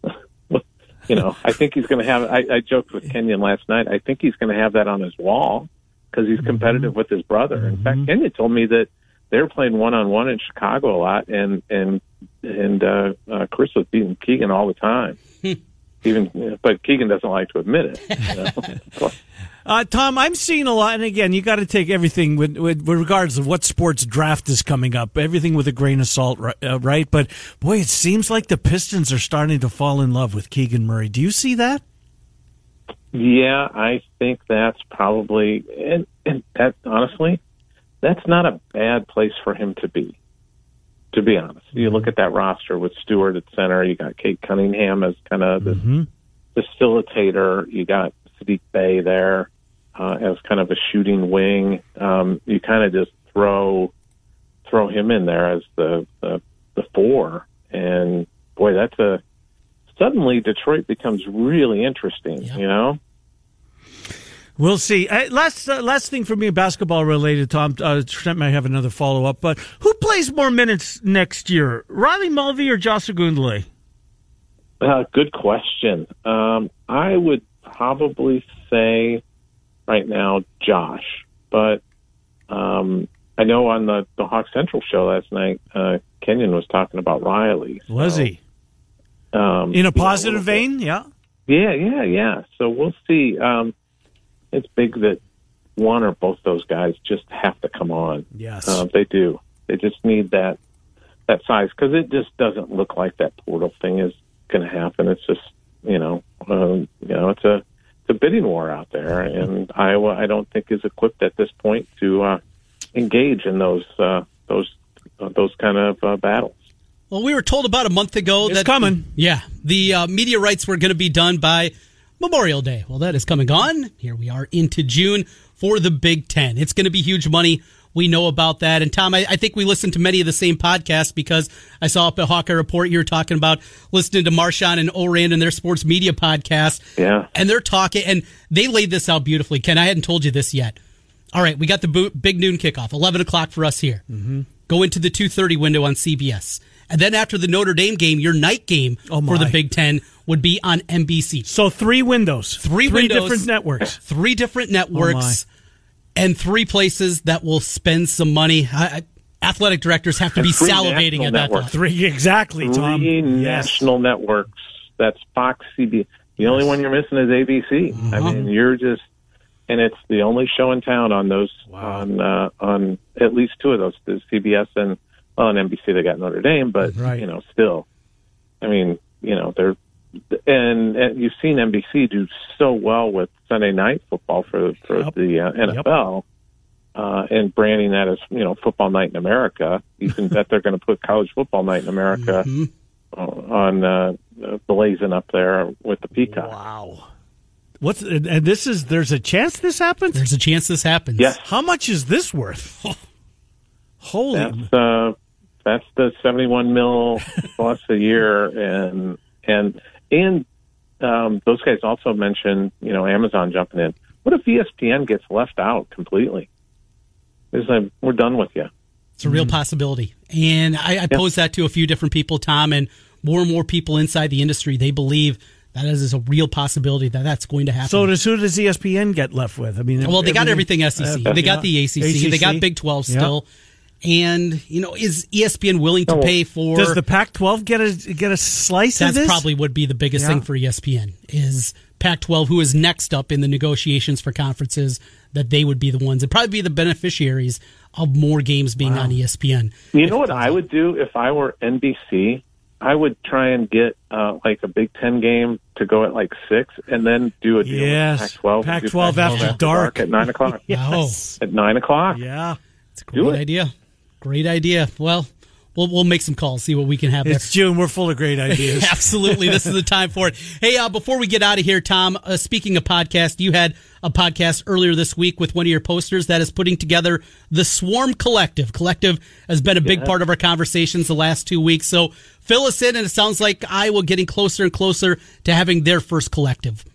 You know, I think he's going to have, I, I joked with Kenyon last night, I think he's going to have that on his wall because he's competitive mm-hmm. with his brother. In mm-hmm. fact, Kenyon told me that they were playing one-on-one in Chicago a lot, and and and uh, uh, Chris was beating Keegan all the time. Even, but Keegan doesn't like to admit it. You know? Uh, Tom, I'm seeing a lot, and again, you got to take everything with, with, with regards of what sports draft is coming up, everything with a grain of salt, right, uh, right? But, boy, it seems like the Pistons are starting to fall in love with Keegan Murray. Do you see that? Yeah, I think that's probably, and, and that, honestly, that's not a bad place for him to be, to be honest. Mm-hmm. You look at that roster with Stewart at center, you got Kate Cunningham as kind of the mm-hmm. facilitator, you got Sadiq Bey there uh, as kind of a shooting wing. Um, you kind of just throw throw him in there as the, the the four, and boy, that's a suddenly Detroit becomes really interesting. Yep. You know. We'll see. Uh, last uh, last thing for me, basketball related, Tom. Uh, Trent might have another follow up, but who plays more minutes next year, Riley Mulvey or Josh Ogundele? Uh, good question. Um, I would probably say right now Josh, but um, I know on the, the Hawk Central show last night, uh, Kenyon was talking about Riley. So, was he? Um, In a positive you know, vein, yeah? Yeah, yeah, yeah. So we'll see. Um, it's big that one or both those guys just have to come on. Yes. Uh, they do. They just need that that size because it just doesn't look like that portal thing is going to happen. It's just, you know, um, you know, it's a it's a bidding war out there, and Iowa, I don't think, is equipped at this point to uh, engage in those uh, those uh, those kind of uh, battles. Well, we were told about a month ago It's that coming. Yeah, the uh, media rights were going to be done by Memorial Day. Well, that is come and gone. Here we are into June for the Big Ten. It's going to be huge money. We know about that. And Tom, I, I think we listened to many of the same podcasts because I saw up at Hawkeye Report you were talking about listening to Marshawn and Oran and their sports media podcast. Yeah. And they're talking, and they laid this out beautifully. Ken, I hadn't told you this yet. All right, we got the bo- big noon kickoff, eleven o'clock for us here. Mm-hmm. Go into the two thirty window on C B S. And then after the Notre Dame game, your night game oh for the Big Ten would be on N B C. So three windows. Three, three windows, different networks. Three different networks. Oh and three places that will spend some money. I, I, athletic directors have to and be salivating at that networks. thought. Three, exactly, Tom. Three yes. national networks. That's Fox, C B S. The only one you're missing is A B C. Uh-huh. I mean, you're just, and it's the only show in town on those, wow. on uh, on at least two of those, the C B S and well, on N B C they got Notre Dame, but right. you know, still, I mean, you know, they're, and, and you've seen N B C do so well with Sunday night football for for yep. the uh, N F L, yep. uh, and branding that as, you know, Football Night in America. You can bet they're going to put College Football Night in America mm-hmm. on uh, blazing up there with the Peacock. Wow. What's and this is there's a chance this happens? There's a chance this happens. Yes. How much is this worth? Holy. That's, uh, that's the seventy-one mil plus a year, and and and um, those guys also mentioned, you know, Amazon jumping in. What if E S P N gets left out completely? It's like, we're done with you. It's a real mm. possibility, and I, I yep. posed that to a few different people, Tom, and more and more people inside the industry, they believe that is a real possibility that that's going to happen. So does, who does E S P N get left with? I mean, well, they got everything S E C. Uh, they got the A C C. A C C. They got Big twelve still. Yep. And, you know, is E S P N willing to pay for... Does the Pac twelve get a get a slice of this? That probably would be the biggest yeah. thing for E S P N, is Pac twelve, who is next up in the negotiations for conferences, that they would be the ones. It'd probably be the beneficiaries of more games being wow. on E S P N. You know what I would do if I were N B C? I would try and get uh, like a Big Ten game to go at like six, and then do a deal yes. with Pac twelve. Pac twelve after, after dark. dark at nine o'clock. yes. At nine o'clock. Yeah, it's a great idea. Great idea. Well, we'll we'll make some calls, see what we can have there. It's June. We're full of great ideas. Absolutely. This is the time for it. Hey, uh, before we get out of here, Tom, uh, speaking of podcast, you had a podcast earlier this week with one of your posters that is putting together the Swarm Collective. Collective has been a big yeah. part of our conversations the last two weeks. So fill us in, and it sounds like Iowa getting closer and closer to having their first collective.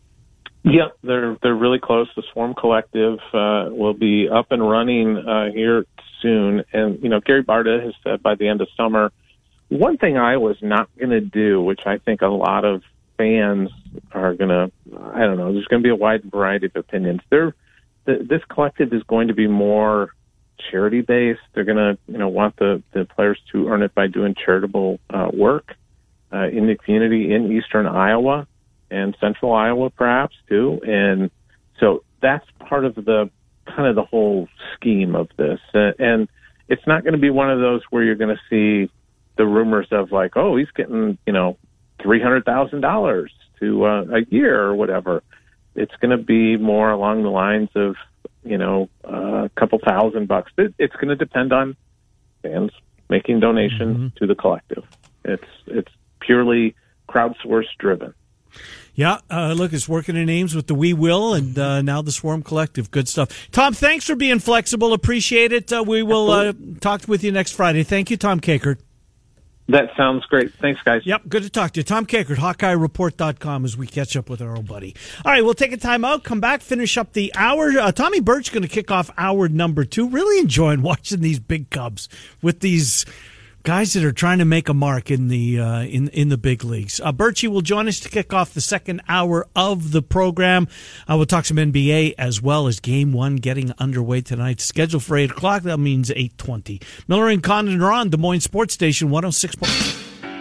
Yeah, they're they're really close. The Swarm Collective uh, will be up and running uh, here soon. And, you know, Gary Barta has said by the end of summer. One thing Iowa's not going to do, which I think a lot of fans are going to, I don't know, there's going to be a wide variety of opinions. They're, th- this collective is going to be more charity-based. They're going to, you know, want the, the players to earn it by doing charitable uh, work uh, in the community in eastern Iowa and central Iowa perhaps too. And so that's part of the kind of the whole scheme of this. Uh, and it's not going to be one of those where you're going to see the rumors of like, oh, he's getting, you know, three hundred thousand dollars to uh, a year or whatever. It's going to be more along the lines of, you know, uh, a couple thousand bucks. It, it's going to depend on fans making donations mm-hmm. to the collective. It's, it's purely crowdsourced driven. Yeah, uh, look, it's working in Ames with the We Will and uh, now the Swarm Collective. Good stuff. Tom, thanks for being flexible. Appreciate it. Uh, we will uh, talk with you next Friday. Thank you, Tom Kakert. That sounds great. Thanks, guys. Yep, good to talk to you. Tom Kakert, Hawkeye Report dot com, as we catch up with our old buddy. All right, we'll take a time out, come back, finish up the hour. Uh, Tommy Birch going to kick off hour number two. Really enjoying watching these big Cubs with these guys that are trying to make a mark in the uh, in in the big leagues. Uh, Birchie will join us to kick off the second hour of the program. Uh, we'll talk some N B A as well as Game One getting underway tonight. Scheduled for eight o'clock. That means eight twenty. Miller and Condon are on Des Moines Sports Station one oh six point three.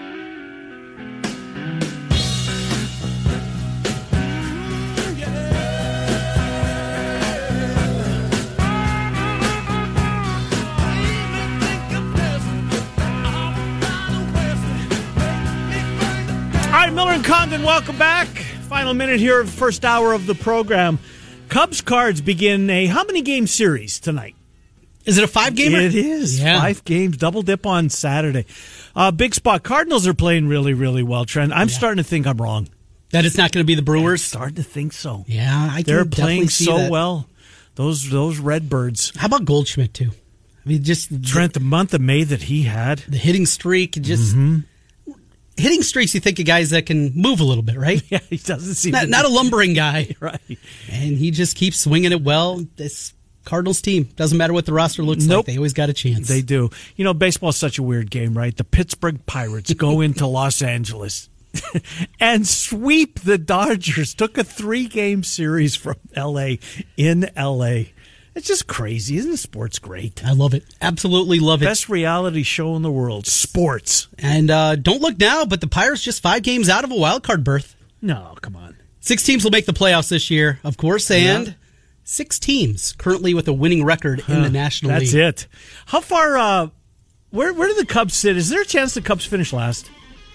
Miller and Condon, welcome back. Final minute here of the first hour of the program. Cubs Cards begin a how many game series tonight? Is it a five gamer? It is. Yeah. Five games, double dip on Saturday. Uh, big spot. Cardinals are playing really, really well, Trent. I'm yeah. starting to think I'm wrong. That it's not going to be the Brewers? I'm starting to think so. Yeah, I can They're playing see so that. well. Those those Redbirds. How about Goldschmidt, too? I mean, just Trent, the, the month of May that he had. The hitting streak, just... Mm-hmm. Hitting streaks, you think of guys that can move a little bit, right? Yeah, he doesn't seem not, to not a lumbering guy, right? And he just keeps swinging it well. This Cardinals team doesn't matter what the roster looks nope. like; they always got a chance. They do. You know, baseball's such a weird game, right? The Pittsburgh Pirates go into Los Angeles and sweep the Dodgers. Took a three-game series from L A in L A. It's just crazy. Isn't sports great? I love it. Absolutely love it. Best reality show in the world. Sports. And uh, don't look now, but the Pirates just five games out of a wild card berth. No, come on. Six teams will make the playoffs this year, of course, and yeah. six teams currently with a winning record in huh, the National that's League. That's it. How far, uh, where, where do the Cubs sit? Is there a chance the Cubs finish last?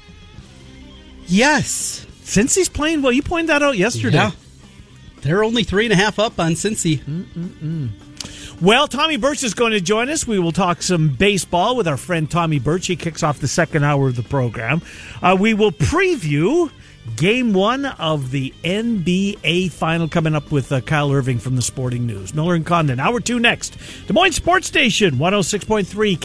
Yes. Since he's playing well, you pointed that out yesterday. Yeah. They're only three and a half up on Cincy. Mm-mm-mm. Well, Tommy Birch is going to join us. We will talk some baseball with our friend Tommy Birch. He kicks off the second hour of the program. Uh, we will preview Game One of the N B A Final coming up with uh, Kyle Irving from the Sporting News. Miller and Condon, hour two next. Des Moines Sports Station, one oh six point three.